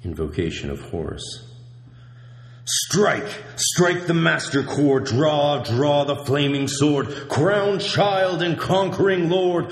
Invocation of Horus. Strike! Strike the master chord, draw the flaming sword, crowned child and conquering lord,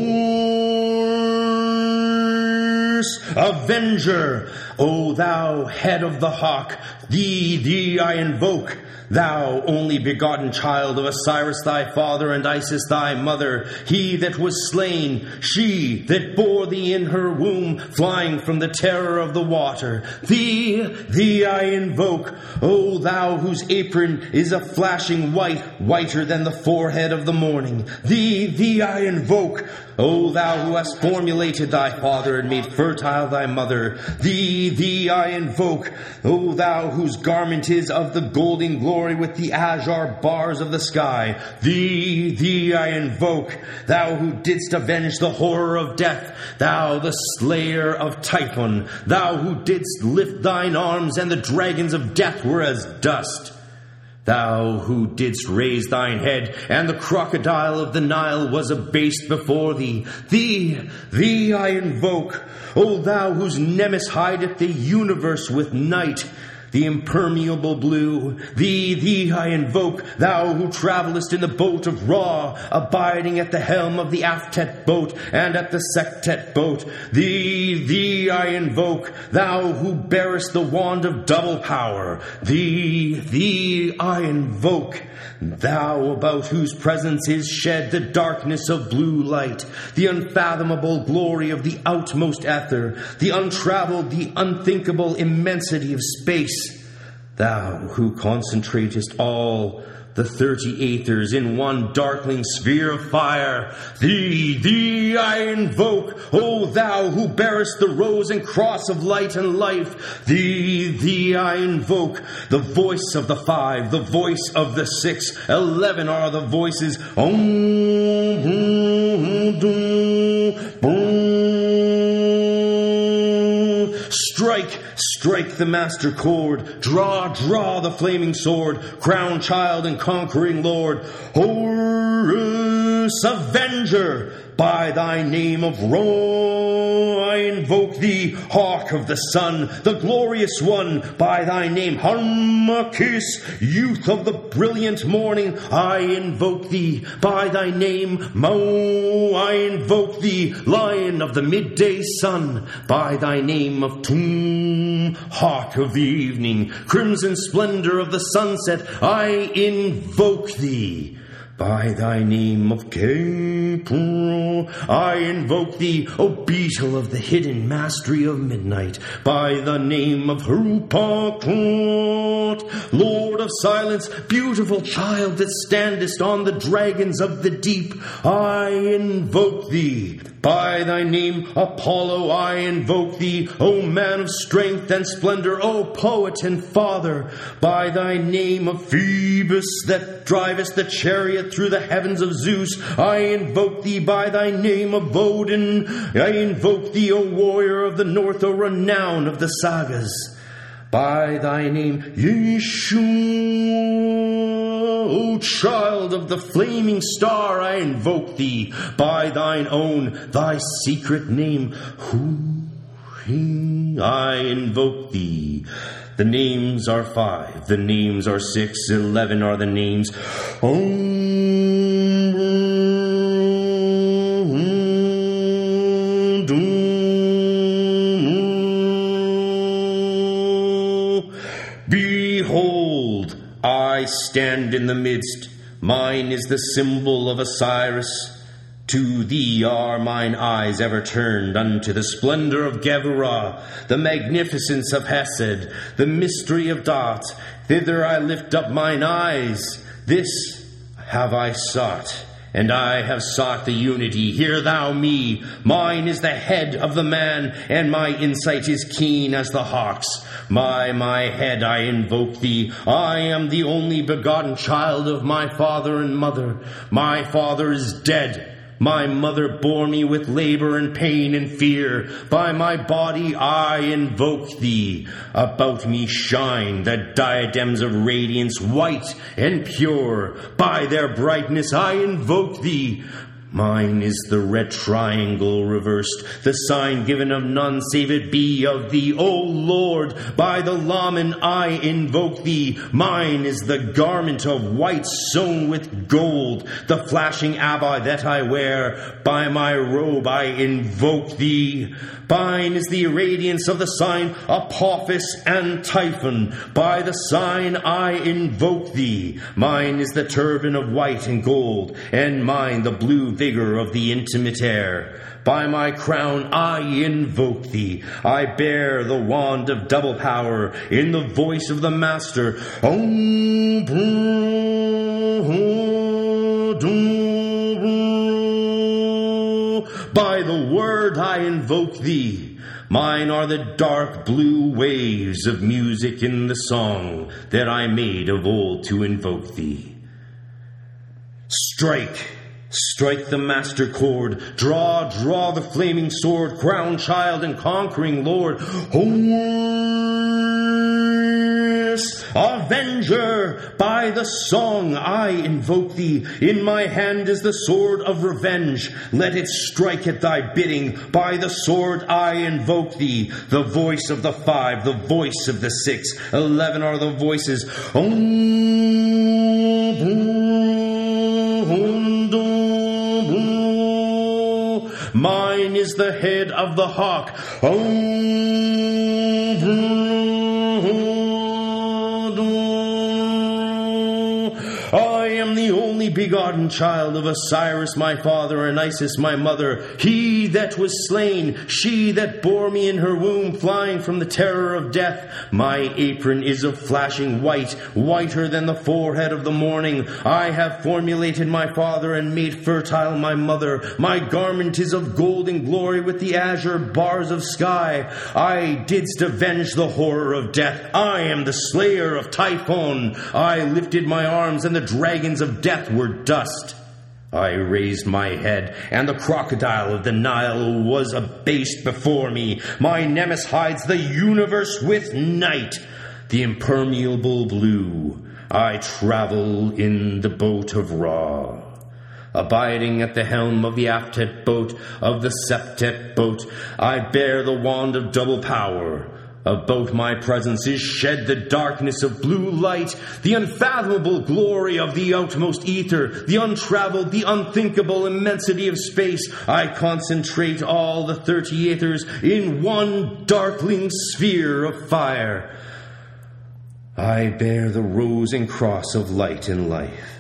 Horus, avenger! O thou head of the hawk, thee I invoke, thou only begotten child of Osiris thy father and Isis thy mother, he that was slain, she that bore thee in her womb, flying from the terror of the water. Thee I invoke, O thou whose apron is a flashing white, whiter than the forehead of the morning. Thee I invoke, O thou who hast formulated thy father and made fertile thy mother. Thee I invoke, O thou whose garment is of the golden glory with the azure bars of the sky. Thee I invoke, thou who didst avenge the horror of death, thou the slayer of Typhon, thou who didst lift thine arms and the dragons of death were as dust. Thou who didst raise thine head, and the crocodile of the Nile was abased before thee. Thee I invoke, O thou whose nemesis hideth the universe with night, the impermeable blue. Thee I invoke, thou who travellest in the boat of Ra, abiding at the helm of the Aftet boat and at the Sektet boat. Thee I invoke, thou who bearest the wand of double power. Thee I invoke, thou about whose presence is shed the darkness of blue light, the unfathomable glory of the outmost ether, the untraveled, the unthinkable immensity of space. Thou who concentratest all the 30 aethers in one darkling sphere of fire. Thee I invoke, O thou who bearest the rose and cross of light and life. Thee I invoke, the voice of the 5, the voice of the 6, 11 are the voices. Strike the master chord, draw the flaming sword, crown child and conquering lord, Horus, avenger, by thy name of Ra I invoke thee, hawk of the sun, the glorious one, by thy name Harmachis, youth of the brilliant morning, I invoke thee, by thy name Mau, I invoke thee, lion of the midday sun, by thy name of Tum, hawk of the evening, crimson splendor of the sunset, I invoke thee. By thy name of Kepro, I invoke thee, O beetle of the hidden mastery of midnight. By the name of Harupakot, Lord of silence, beautiful child that standest on the dragons of the deep, I invoke thee. By thy name, Apollo, I invoke thee, O man of strength and splendor, O poet and father. By thy name of Phoebus, that drivest the chariot through the heavens of Zeus, I invoke thee. By thy name of Odin, I invoke thee, O warrior of the north, O renown of the sagas. By thy name, Yeshua, O child of the flaming star, I invoke thee. By thine own, thy secret name, Hu, I invoke thee. The names are 5, the names are 6, 11 are the names. Behold, I stand in the midst. Mine is the symbol of Osiris. To thee are mine eyes ever turned, unto the splendor of Gevurah, the magnificence of Hesed, the mystery of Dot. Thither I lift up mine eyes. This have I sought, and I have sought the unity. Hear thou me. Mine is the head of the man, and my insight is keen as the hawk's. My head, I invoke thee. I am the only begotten child of my father and mother. My father is dead. My mother bore me with labor and pain and fear. By my body I invoke thee. About me shine the diadems of radiance, white and pure. By their brightness I invoke thee. Mine is the red triangle reversed, the sign given of none save it be of thee. O Lord, by the Laman I invoke thee. Mine is the garment of white sewn with gold, the flashing abba that I wear. By my robe I invoke thee. Mine is the radiance of the sign Apophis and Typhon. By the sign I invoke thee. Mine is the turban of white and gold, and mine the blue vigor of the intimate air. By my crown I invoke thee. I bear the wand of double power in the voice of the master. By the word I invoke thee. Mine are the dark blue waves of music in the song that I made of old to invoke thee. Strike the master chord, draw the flaming sword, crown child and conquering lord. Horus, avenger, by the song I invoke thee. In my hand is the sword of revenge, let it strike at thy bidding. By the sword I invoke thee. The voice of the 5, the voice of the 6, 11 are the voices. Mine is the head of the hawk. I am the only begotten child of Osiris my father and Isis my mother. He that was slain, she that bore me in her womb, flying from the terror of death. My apron is of flashing white, whiter than the forehead of the morning. I have formulated my father and made fertile my mother. My garment is of golden glory with the azure bars of sky. I didst avenge the horror of death. I am the slayer of Typhon. I lifted my arms and the dragons of death were dust. I raised my head, and the crocodile of the Nile was abased before me. My Nemesis hides the universe with night, the impermeable blue. I travel in the boat of Ra, abiding at the helm of the Aftet boat, of the Septet boat. I bear the wand of double power. About my presence is shed the darkness of blue light, the unfathomable glory of the outmost ether, the untraveled, the unthinkable immensity of space. I concentrate all the 30 ethers in one darkling sphere of fire. I bear the rose and cross of light and life.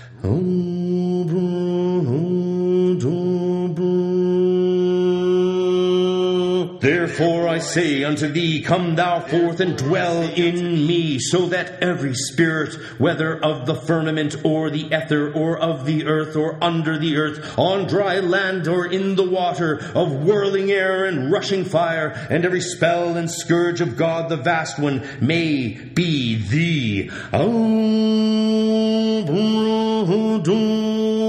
Therefore I say unto thee, come thou forth and dwell in me, so that every spirit, whether of the firmament or the ether, or of the earth or under the earth, on dry land or in the water, of whirling air and rushing fire, and every spell and scourge of God the vast one, may be thee.